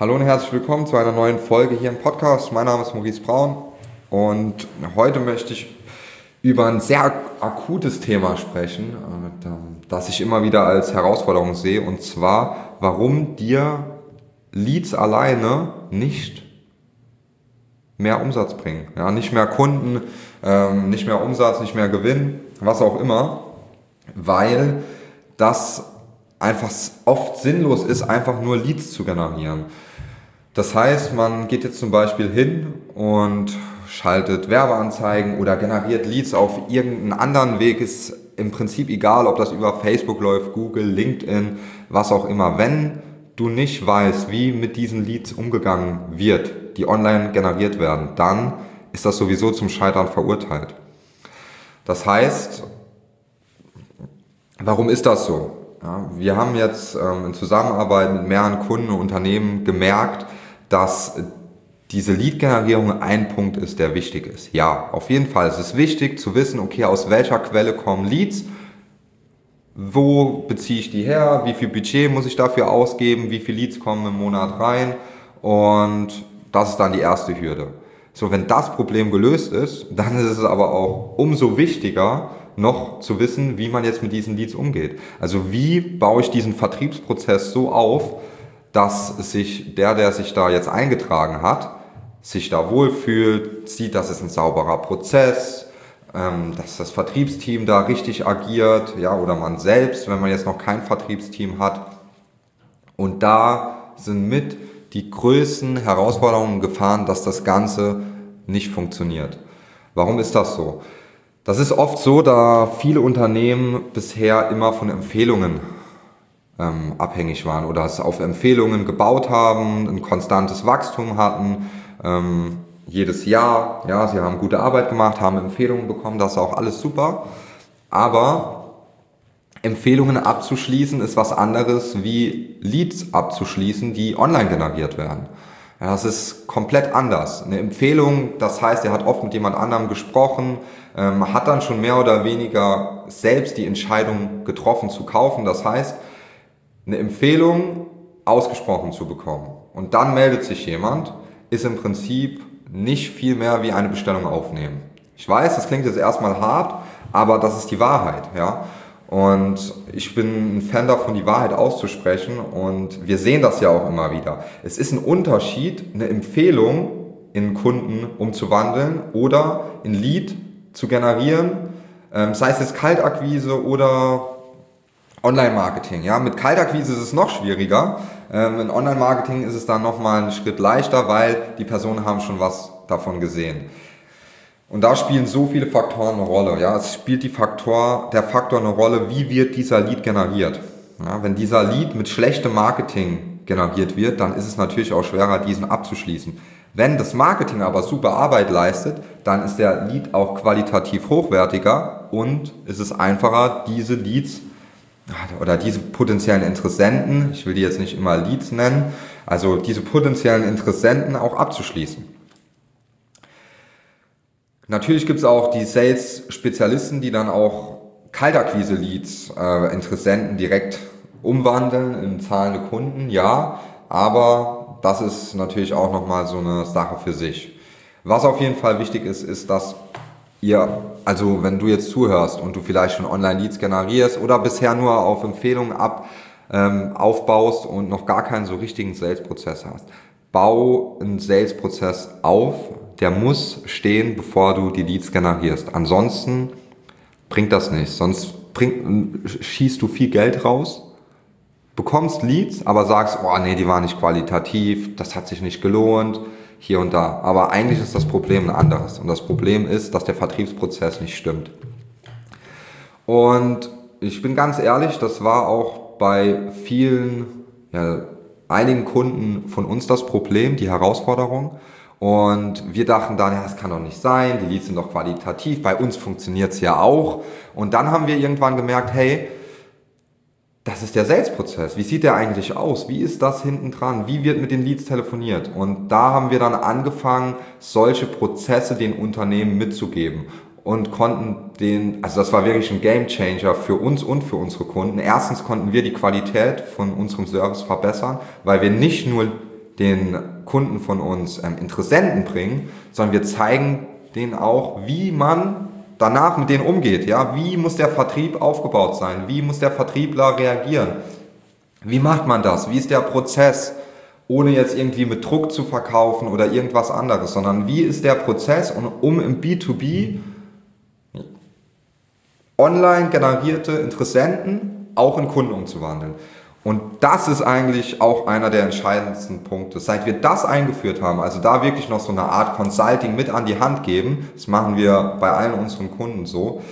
Hallo und herzlich willkommen zu einer neuen Folge hier im Podcast. Mein Name ist Maurice Braun und heute möchte ich über ein sehr akutes Thema sprechen, das ich immer wieder als Herausforderung sehe, und zwar, warum dir Leads alleine nicht mehr Umsatz bringen. Ja, nicht mehr Kunden, nicht mehr Umsatz, nicht mehr Gewinn, was auch immer, weil das einfach oft sinnlos ist, einfach nur Leads zu generieren. Das heißt, man geht jetzt zum Beispiel hin und schaltet Werbeanzeigen oder generiert Leads auf irgendeinen anderen Weg. Ist im Prinzip egal, ob das über Facebook läuft, Google, LinkedIn, was auch immer. Wenn du nicht weißt, wie mit diesen Leads umgegangen wird, die online generiert werden, dann ist das sowieso zum Scheitern verurteilt. Das heißt, warum ist das so? Ja, wir haben jetzt in Zusammenarbeit mit mehreren Kunden und Unternehmen gemerkt, dass diese Lead-Generierung ein Punkt ist, der wichtig ist. Ja, auf jeden Fall. Es ist wichtig zu wissen, okay, aus welcher Quelle kommen Leads, wo beziehe ich die her, wie viel Budget muss ich dafür ausgeben, wie viele Leads kommen im Monat rein, und das ist dann die erste Hürde. So, wenn das Problem gelöst ist, dann ist es aber auch umso wichtiger, noch zu wissen, wie man jetzt mit diesen Leads umgeht. Also wie baue ich diesen Vertriebsprozess so auf, dass sich der sich da jetzt eingetragen hat, sich da wohlfühlt, sieht, dass es ein sauberer Prozess, dass das Vertriebsteam da richtig agiert, ja, oder man selbst, wenn man jetzt noch kein Vertriebsteam hat. Und da sind mit die größten Herausforderungen Gefahren, dass das Ganze nicht funktioniert. Warum ist das so? Das ist oft so, da viele Unternehmen bisher immer von Empfehlungen abhängig waren oder es auf Empfehlungen gebaut haben, ein konstantes Wachstum hatten, jedes Jahr, ja, sie haben gute Arbeit gemacht, haben Empfehlungen bekommen, das ist auch alles super, aber Empfehlungen abzuschließen ist was anderes wie Leads abzuschließen, die online generiert werden. Ja, das ist komplett anders. Eine Empfehlung, das heißt, er hat oft mit jemand anderem gesprochen, hat dann schon mehr oder weniger selbst die Entscheidung getroffen zu kaufen. Das heißt, eine Empfehlung ausgesprochen zu bekommen und dann meldet sich jemand, ist im Prinzip nicht viel mehr wie eine Bestellung aufnehmen. Ich weiß, das klingt jetzt erstmal hart, aber das ist die Wahrheit, ja. Und ich bin ein Fan davon, die Wahrheit auszusprechen, und wir sehen das ja auch immer wieder. Es ist ein Unterschied, eine Empfehlung in Kunden umzuwandeln oder ein Lead zu generieren, sei es jetzt Kaltakquise oder Online-Marketing. Ja, mit Kaltakquise ist es noch schwieriger. In Online-Marketing ist es dann nochmal einen Schritt leichter, weil die Personen haben schon was davon gesehen. Und da spielen so viele Faktoren eine Rolle. Ja, es spielt der Faktor eine Rolle, wie wird dieser Lead generiert. Ja, wenn dieser Lead mit schlechtem Marketing generiert wird, dann ist es natürlich auch schwerer, diesen abzuschließen. Wenn das Marketing aber super Arbeit leistet, dann ist der Lead auch qualitativ hochwertiger und es ist einfacher, diese Leads oder diese potenziellen Interessenten, ich will die jetzt nicht immer Leads nennen, also diese potenziellen Interessenten auch abzuschließen. Natürlich gibt es auch die Sales-Spezialisten, die dann auch Kaltakquise-Leads, Interessenten direkt umwandeln in zahlende Kunden, ja, aber das ist natürlich auch nochmal so eine Sache für sich. Was auf jeden Fall wichtig ist, ist, dass also wenn du jetzt zuhörst und du vielleicht schon Online-Leads generierst oder bisher nur auf Empfehlungen aufbaust und noch gar keinen so richtigen Sales-Prozess hast, bau einen Sales-Prozess auf, der muss stehen, bevor du die Leads generierst. Ansonsten bringt das nichts, sonst schießt du viel Geld raus, bekommst Leads, aber sagst, oh nee, die waren nicht qualitativ, das hat sich nicht gelohnt, hier und da. Aber eigentlich ist das Problem ein anderes. Und das Problem ist, dass der Vertriebsprozess nicht stimmt. Und ich bin ganz ehrlich, das war auch bei einigen Kunden von uns das Problem, die Herausforderung. Und wir dachten dann, ja, das kann doch nicht sein, die Leads sind doch qualitativ, bei uns funktioniert es ja auch. Und dann haben wir irgendwann gemerkt, hey, das ist der Sales-Prozess. Wie sieht der eigentlich aus? Wie ist das hinten dran? Wie wird mit den Leads telefoniert? Und da haben wir dann angefangen, solche Prozesse den Unternehmen mitzugeben und konnten also das war wirklich ein Gamechanger für uns und für unsere Kunden. Erstens konnten wir die Qualität von unserem Service verbessern, weil wir nicht nur den Kunden von uns Interessenten bringen, sondern wir zeigen denen auch, wie man danach mit denen umgeht. Ja? Wie muss der Vertrieb aufgebaut sein? Wie muss der Vertriebler reagieren? Wie macht man das? Wie ist der Prozess? Ohne jetzt irgendwie mit Druck zu verkaufen oder irgendwas anderes, sondern wie ist der Prozess, um im B2B online generierte Interessenten auch in Kunden umzuwandeln. Und das ist eigentlich auch einer der entscheidendsten Punkte. Seit wir das eingeführt haben, also da wirklich noch so eine Art Consulting mit an die Hand geben, das machen wir bei allen unseren Kunden so,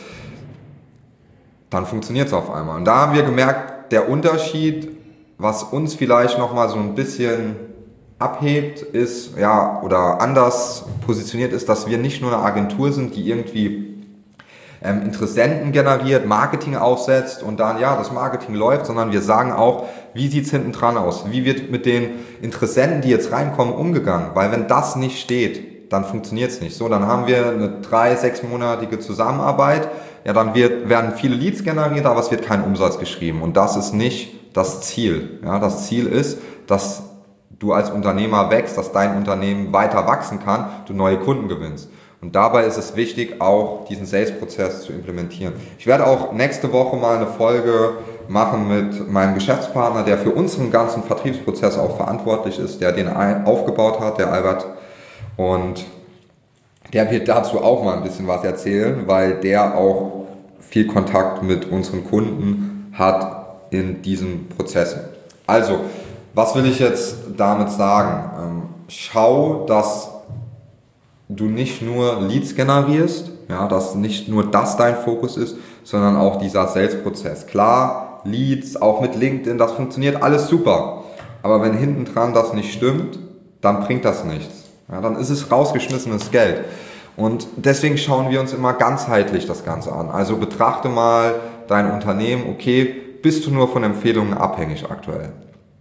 dann funktioniert es auf einmal. Und da haben wir gemerkt, der Unterschied, was uns vielleicht nochmal so ein bisschen abhebt, ist, ja, oder anders positioniert ist, dass wir nicht nur eine Agentur sind, die irgendwie Interessenten generiert, Marketing aufsetzt und dann, ja, das Marketing läuft, sondern wir sagen auch, wie sieht's hinten dran aus? Wie wird mit den Interessenten, die jetzt reinkommen, umgegangen? Weil wenn das nicht steht, dann funktioniert's nicht. So, dann haben wir eine 3-6-monatige Zusammenarbeit, ja, dann werden viele Leads generiert, aber es wird kein Umsatz geschrieben und das ist nicht das Ziel. Ja, das Ziel ist, dass du als Unternehmer wächst, dass dein Unternehmen weiter wachsen kann, du neue Kunden gewinnst. Und dabei ist es wichtig, auch diesen Sales-Prozess zu implementieren. Ich werde auch nächste Woche mal eine Folge machen mit meinem Geschäftspartner, der für unseren ganzen Vertriebsprozess auch verantwortlich ist, der den aufgebaut hat, der Albert. Und der wird dazu auch mal ein bisschen was erzählen, weil der auch viel Kontakt mit unseren Kunden hat in diesen Prozessen. Also, was will ich jetzt damit sagen? Schau, dass du nicht nur Leads generierst, ja, dass nicht nur das dein Fokus ist, sondern auch dieser Sales-Prozess. Klar, Leads, auch mit LinkedIn, das funktioniert alles super. Aber wenn hinten dran das nicht stimmt, dann bringt das nichts. Ja, dann ist es rausgeschmissenes Geld. Und deswegen schauen wir uns immer ganzheitlich das Ganze an. Also betrachte mal dein Unternehmen, okay, bist du nur von Empfehlungen abhängig aktuell?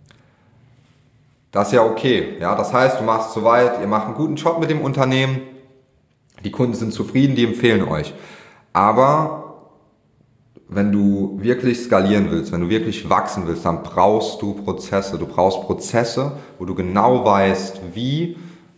Das ist ja okay. Ja, das heißt, du machst soweit, ihr macht einen guten Job mit dem Unternehmen, die Kunden sind zufrieden, die empfehlen euch. Aber wenn du wirklich skalieren willst, wenn du wirklich wachsen willst, dann brauchst du Prozesse. Du brauchst Prozesse, wo du genau weißt, wie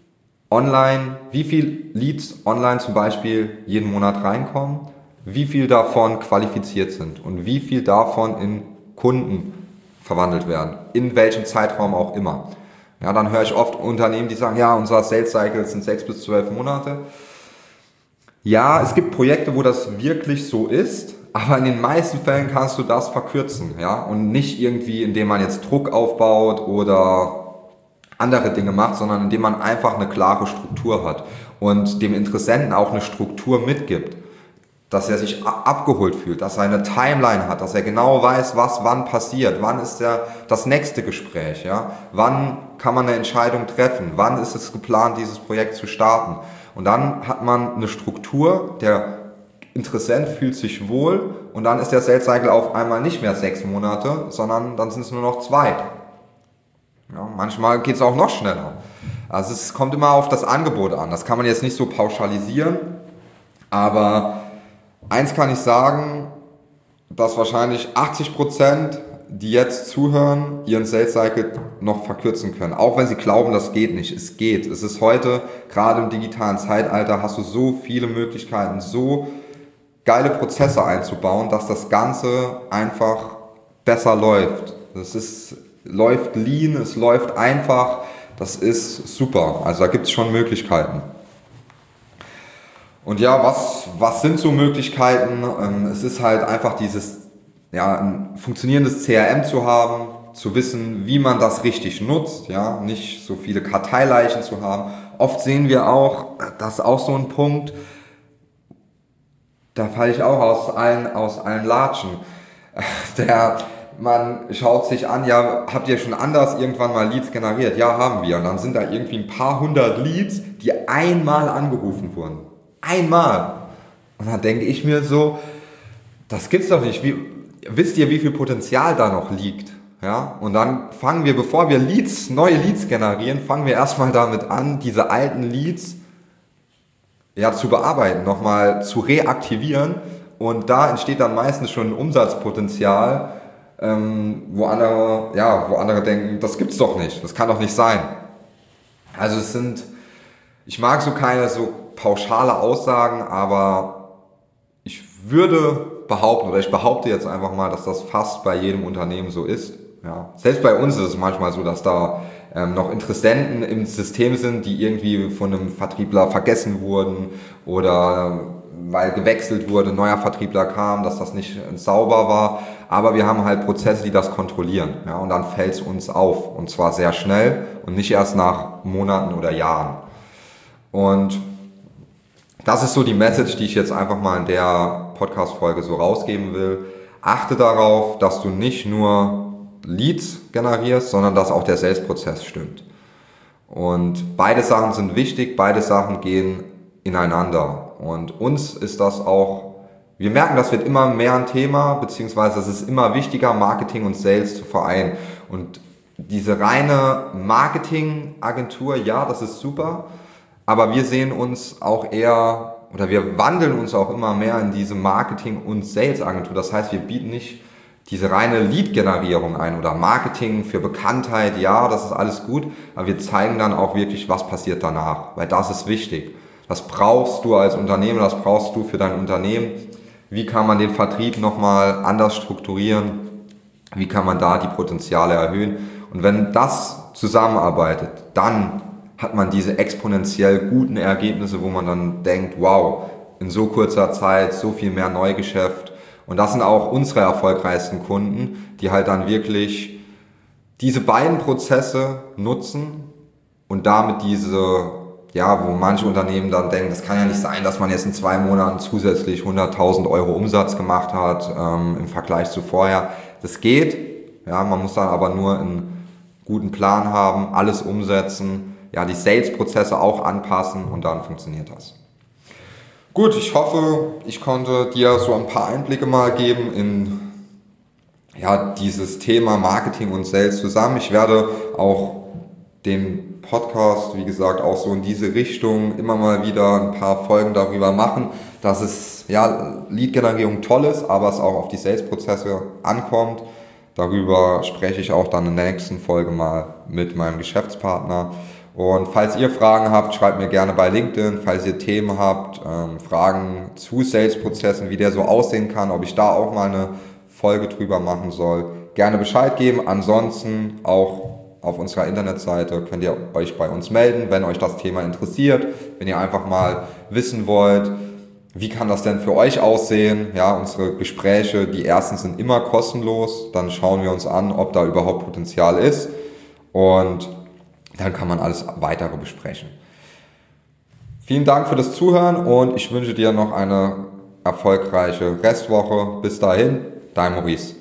viel Leads online zum Beispiel jeden Monat reinkommen, wie viel davon qualifiziert sind und wie viel davon in Kunden verwandelt werden, in welchem Zeitraum auch immer. Ja, dann höre ich oft Unternehmen, die sagen, ja, unser Sales Cycle sind 6 bis 12 Monate. Ja, es gibt Projekte, wo das wirklich so ist, aber in den meisten Fällen kannst du das verkürzen, ja, und nicht irgendwie, indem man jetzt Druck aufbaut oder andere Dinge macht, sondern indem man einfach eine klare Struktur hat und dem Interessenten auch eine Struktur mitgibt, dass er sich abgeholt fühlt, dass er eine Timeline hat, dass er genau weiß, was wann passiert, wann ist das nächste Gespräch, ja, wann kann man eine Entscheidung treffen, wann ist es geplant, dieses Projekt zu starten. Und dann hat man eine Struktur, der Interessent fühlt sich wohl und dann ist der Sales Cycle auf einmal nicht mehr 6 Monate, sondern dann sind es nur noch 2. Ja, manchmal geht es auch noch schneller. Also es kommt immer auf das Angebot an. Das kann man jetzt nicht so pauschalisieren, aber eins kann ich sagen, dass wahrscheinlich 80%, die jetzt zuhören, ihren Sales Cycle noch verkürzen können. Auch wenn sie glauben, das geht nicht. Es geht. Es ist heute, gerade im digitalen Zeitalter, hast du so viele Möglichkeiten, so geile Prozesse einzubauen, dass das Ganze einfach besser läuft. Läuft lean, es läuft einfach. Das ist super. Also da gibt es schon Möglichkeiten. Und ja, was sind so Möglichkeiten? Es ist halt einfach ein funktionierendes CRM zu haben, zu wissen, wie man das richtig nutzt, ja, nicht so viele Karteileichen zu haben. Oft sehen wir auch, das ist auch so ein Punkt, da falle ich auch aus allen Latschen. Man schaut sich an, ja, habt ihr schon anders irgendwann mal Leads generiert? Ja, haben wir. Und dann sind da irgendwie ein paar hundert Leads, die einmal angerufen wurden. Einmal. Und dann denke ich mir so, das gibt's doch nicht. Wisst ihr, wie viel Potenzial da noch liegt? Ja? Und dann fangen wir, bevor wir neue Leads generieren, fangen wir erstmal damit an, diese alten Leads zu bearbeiten, nochmal zu reaktivieren. Und da entsteht dann meistens schon ein Umsatzpotenzial, wo andere denken, das gibt's doch nicht, das kann doch nicht sein. Also ich mag so keine so pauschale Aussagen, aber ich würde behaupten, oder ich behaupte jetzt einfach mal, dass das fast bei jedem Unternehmen so ist. Ja. Selbst bei uns ist es manchmal so, dass da noch Interessenten im System sind, die irgendwie von einem Vertriebler vergessen wurden oder weil gewechselt wurde, ein neuer Vertriebler kam, dass das nicht sauber war. Aber wir haben halt Prozesse, die das kontrollieren. Ja, und dann fällt es uns auf. Und zwar sehr schnell und nicht erst nach Monaten oder Jahren. Und das ist so die Message, die ich jetzt einfach mal in der Podcast-Folge so rausgeben will. Achte darauf, dass du nicht nur Leads generierst, sondern dass auch der Sales-Prozess stimmt. Und beide Sachen sind wichtig, beide Sachen gehen ineinander. Und uns ist das auch, wir merken, das wird immer mehr ein Thema, beziehungsweise es ist immer wichtiger, Marketing und Sales zu vereinen. Und diese reine Marketingagentur, ja, das ist super, aber wir sehen uns auch eher, oder wir wandeln uns auch immer mehr in diese Marketing- und Sales-Agentur. Das heißt, wir bieten nicht diese reine Lead-Generierung ein oder Marketing für Bekanntheit, ja, das ist alles gut, aber wir zeigen dann auch wirklich, was passiert danach, weil das ist wichtig. Das brauchst du als Unternehmen, das brauchst du für dein Unternehmen. Wie kann man den Vertrieb nochmal anders strukturieren? Wie kann man da die Potenziale erhöhen? Und wenn das zusammenarbeitet, dann hat man diese exponentiell guten Ergebnisse, wo man dann denkt, wow, in so kurzer Zeit so viel mehr Neugeschäft. Und das sind auch unsere erfolgreichsten Kunden, die halt dann wirklich diese beiden Prozesse nutzen und damit diese, ja, wo manche Unternehmen dann denken, das kann ja nicht sein, dass man jetzt in 2 Monaten zusätzlich 100.000 Euro Umsatz gemacht hat im Vergleich zu vorher. Das geht, ja, man muss dann aber nur einen guten Plan haben, alles umsetzen, ja, die Sales-Prozesse auch anpassen und dann funktioniert das. Gut, ich hoffe, ich konnte dir so ein paar Einblicke mal geben in ja, dieses Thema Marketing und Sales zusammen. Ich werde auch den Podcast, wie gesagt, auch so in diese Richtung immer mal wieder ein paar Folgen darüber machen, dass es, ja, Lead-Generierung toll ist, aber es auch auf die Sales-Prozesse ankommt. Darüber spreche ich auch dann in der nächsten Folge mal mit meinem Geschäftspartner. Und falls ihr Fragen habt, schreibt mir gerne bei LinkedIn. Falls ihr Themen habt, Fragen zu Sales-Prozessen, wie der so aussehen kann, ob ich da auch mal eine Folge drüber machen soll, gerne Bescheid geben. Ansonsten auch auf unserer Internetseite könnt ihr euch bei uns melden, wenn euch das Thema interessiert, wenn ihr einfach mal wissen wollt, wie kann das denn für euch aussehen? Ja, unsere Gespräche, die ersten sind immer kostenlos. Dann schauen wir uns an, ob da überhaupt Potenzial ist. Und dann kann man alles weitere besprechen. Vielen Dank für das Zuhören und ich wünsche dir noch eine erfolgreiche Restwoche. Bis dahin, dein Maurice.